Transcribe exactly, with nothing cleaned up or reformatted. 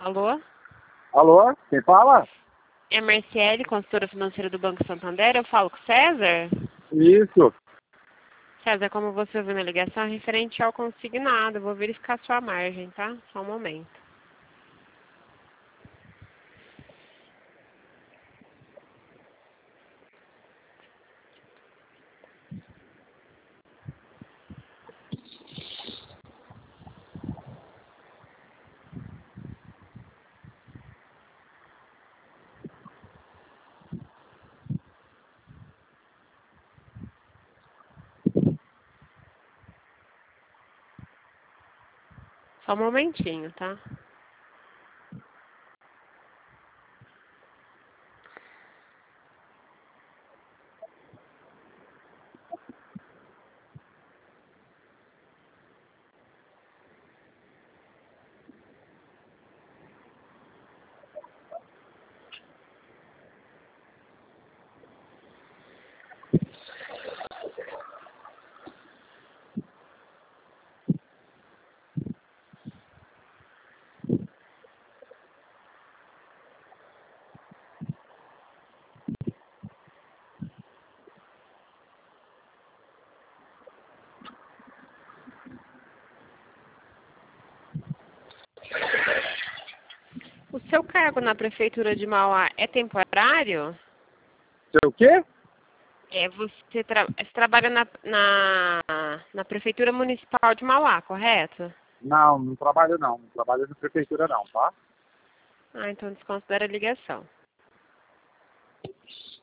Alô? Alô, quem fala? É a Marciele, consultora financeira do Banco Santander. Eu falo com o César? Isso. César, como você ouviu na ligação, é referente ao consignado. Eu vou verificar sua margem, tá? Só um momento. Só um momentinho, tá? O seu cargo na Prefeitura de Mauá é temporário? Seu quê? É, você, tra você trabalha na, na, na Prefeitura Municipal de Mauá, correto? Não, não trabalho não. Não trabalho na prefeitura não, tá? Ah, então desconsidera a ligação.